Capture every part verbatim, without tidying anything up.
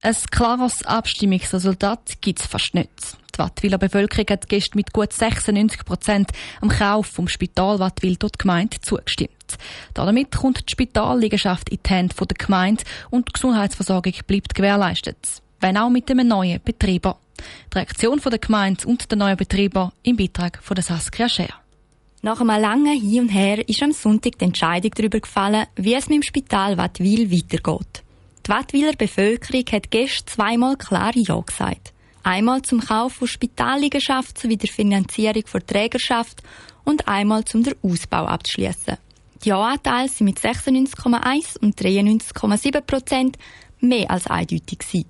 Ein klares Abstimmungsresultat gibt es fast nicht. Die Wattwiler Bevölkerung hat gestern mit gut sechsundneunzig Prozent am Kauf vom Spital Wattwil durch die Gemeinde zugestimmt. Damit kommt die Spitalliegenschaft in die Hände der Gemeinde und die Gesundheitsversorgung bleibt gewährleistet. Wenn auch mit einem neuen Betreiber. Die Reaktion der Gemeinde und der neuen Betreiber im Beitrag von der Saskia Scher. Nach einem langen Hin und Her ist am Sonntag die Entscheidung darüber gefallen, wie es mit dem Spital Wattwil weitergeht. Die Wattwiler Bevölkerung hat gestern zweimal klar Ja gesagt. Einmal zum Kauf von Spitalliegenschaft sowie der Finanzierung der Trägerschaft und einmal zum den Ausbau abzuschliessen. Die Ja-Anteile sind mit sechsundneunzig Komma eins und dreiundneunzig Komma sieben Prozent mehr als eindeutig gewesen.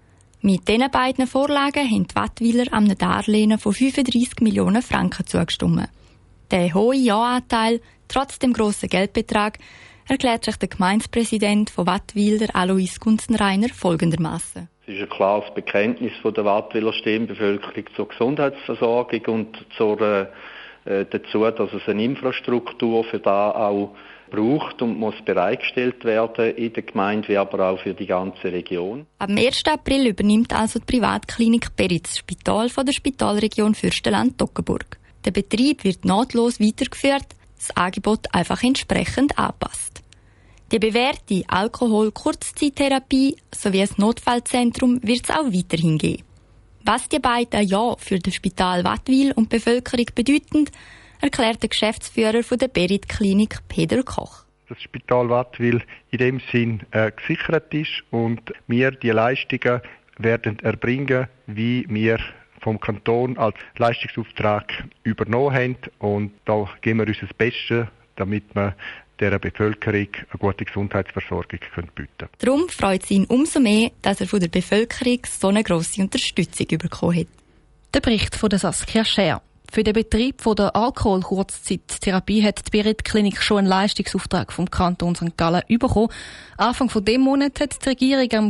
Mit diesen beiden Vorlagen haben die Wattwiler einem Darlehen von fünfunddreissig Millionen Franken zugestimmt. Der hohe Ja-Anteil, trotz dem grossen Geldbetrag, erklärt sich der Gemeindepräsident von Wattwil, der Alois Gunzenreiner, folgendermaßen. Es ist ein klares Bekenntnis von der Wattwiler Stimmbevölkerung zur Gesundheitsversorgung und zur, äh, dazu, dass es eine Infrastruktur für da auch braucht und muss bereitgestellt werden in der Gemeinde, wie aber auch für die ganze Region. Am ersten April übernimmt also die Privatklinik Beritz das Spital von der Spitalregion Fürstenland-Toggenburg. Der Betrieb wird nahtlos weitergeführt, das Angebot einfach entsprechend angepasst. Die bewährte Alkohol-Kurzzeittherapie sowie das Notfallzentrum wird es auch weiterhin geben. Was die beiden Ja für das Spital Wattwil und die Bevölkerung bedeuten, erklärt der Geschäftsführer von der Berit-Klinik Peter Koch. Das Spital Wattwil in dem Sinn äh, gesichert ist und wir die Leistungen werden erbringen, wie wir vom Kanton als Leistungsauftrag übernommen haben. Und da geben wir unser Bestes, damit wir der Bevölkerung eine gute Gesundheitsversorgung bieten können. Darum freut es ihn umso mehr, dass er von der Bevölkerung so eine grosse Unterstützung bekommen hat. Der Bericht von der Saskia Scher. Für den Betrieb der Alkohol-Kurzzeittherapie hat die Berit-Klinik schon einen Leistungsauftrag vom Kanton Sankt Gallen bekommen. Anfang von dem Monat hat die Regierung am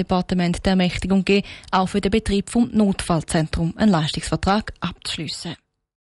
Gesundheitsdepartement die Ermächtigung gegeben, auch für den Betrieb vom Notfallzentrum einen Leistungsvertrag abzuschliessen.